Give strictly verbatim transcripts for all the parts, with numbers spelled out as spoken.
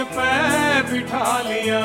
पे बिठा लिया।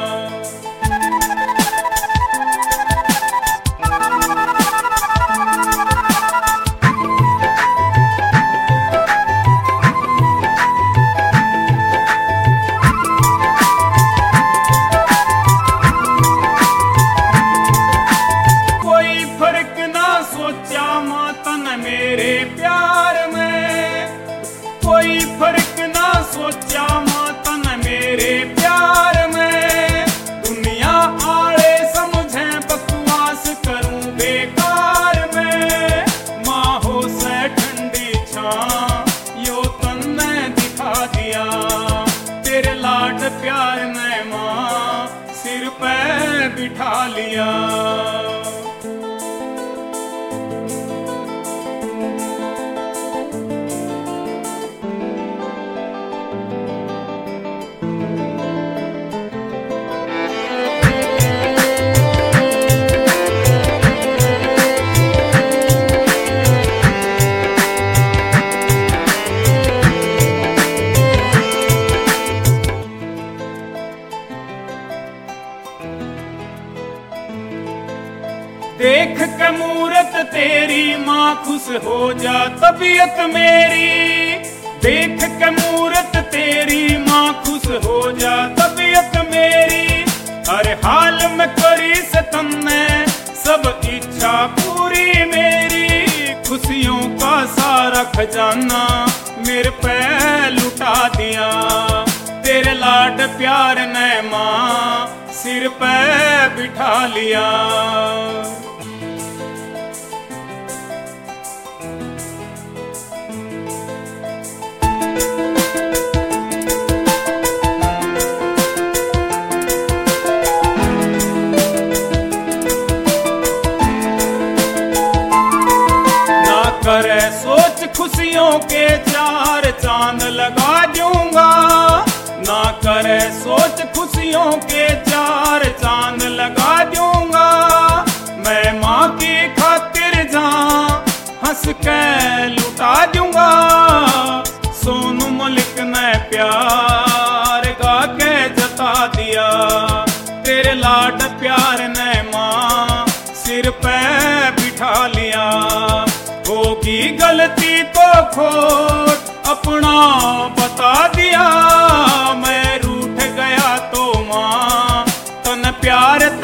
कोई फर्क ना सोचा माता ने मेरे प्यार में, कोई फर्क ना सोचा माता ने मेरे प्यार में। दुनिया आड़े समझे बकवास करूं बेकार में। माँ हो से ठंडी छां यो तन ने दिखा दिया। तेरे लाड प्यार ने माँ सिर पे बिठा लिया। देख के मूरत तेरी माँ खुश हो जा तबीयत मेरी। देख के मूरत तेरी माँ खुश हो जा तबीयत मेरी। हर हाल में करी से तन्ने सब इच्छा पूरी मेरी। खुशियों का सारा खजाना मेरे पे लुटा दिया। तेरे लाड प्यार ने माँ सिर पे बिठा लिया। करे सोच खुशियों के चार चांद लगा दूंगा। ना करे सोच खुशियों के चार चांद लगा दूंगा। मैं माँ की खातिर जहाँ हंस के लुटा दूंगा। सोनू मलिक ने प्यार गा के जता दिया। तेरे लाड प्यार ने माँ सिर पे बिठा लिया। होगी गलती तो खोट अपना बता दिया। मैं रूठ गया तो माँ तन प्यार